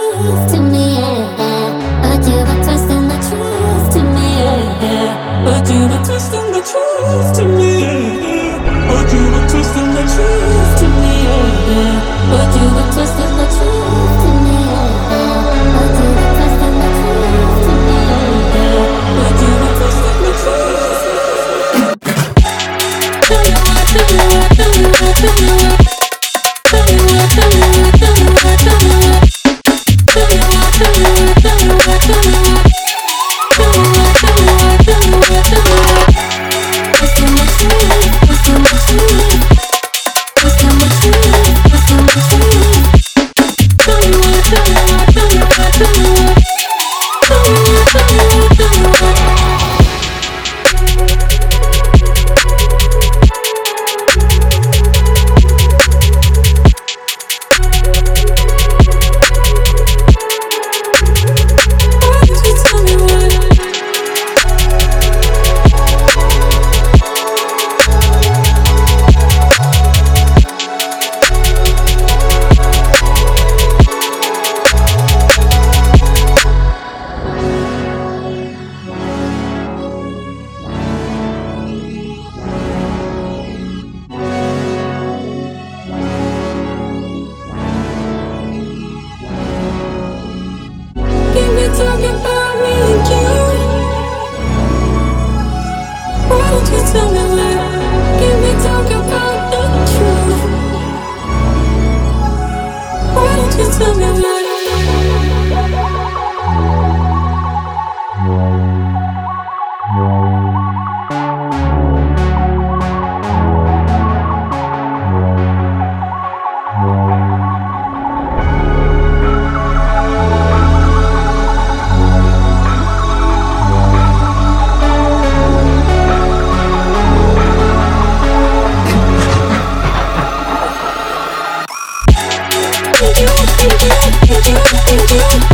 truth to me, yeah. But you were twisting the truth to me, yeah. But you were twisting the truth to me, yeah. But you were twisting the truth to me, yeah. But you were twisting the truth to me, yeah. But you were twisting the truth to me, yeah. But you were twisting the truth. Tell me what, tell me what, tell me what, tell me what. Tell me what, tell me what, tell me what, tell me what. Tell me what, tell me what, tell me what, tell me what. Tell me what, tell me what, tell me what, tell me what. What's in the truth? What's in the truth? What's in the truth? What's in the truth? Tell me what, tell me what, tell me what, tell me what. Tell me what, tell me what, tell me what. Talking about me and you. Why don't you tell me where? Can we talk about the truth? Why don't you tell me where? You